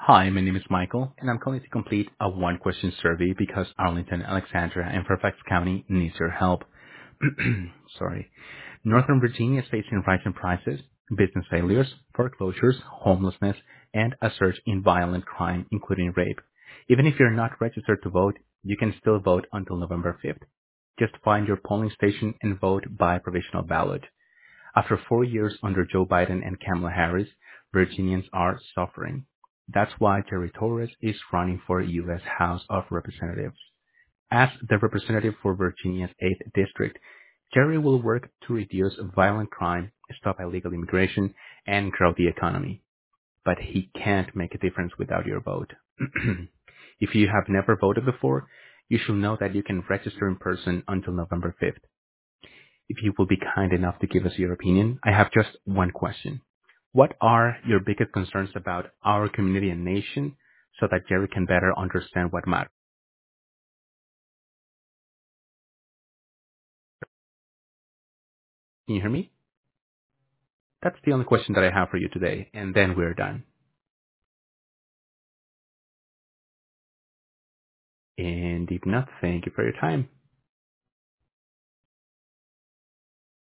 Hi, my name is Michael, and I'm calling to complete a one-question survey because Arlington, Alexandria, and Fairfax County needs your help. Sorry. Northern Virginia is facing rising prices, business failures, foreclosures, homelessness, and a surge in violent crime, including rape. Even if you're not registered to vote, you can still vote until November 5th. Just find your polling station and vote by provisional ballot. After 4 years under Joe Biden and Kamala Harris, Virginians are suffering. That's why Jerry Torres is running for U.S. House of Representatives. As the representative for Virginia's 8th District, Jerry will work to reduce violent crime, stop illegal immigration, and grow the economy. But he can't make a difference without your vote. If you have never voted before, you should know that you can register in person until November 5th. If you will be kind enough to give us your opinion, I have just one question. What are your biggest concerns about our community and nation so that Jerry can better understand what matters? Can you hear me? That's the only question that I have for you today, and then we're done. And if not, thank you for your time.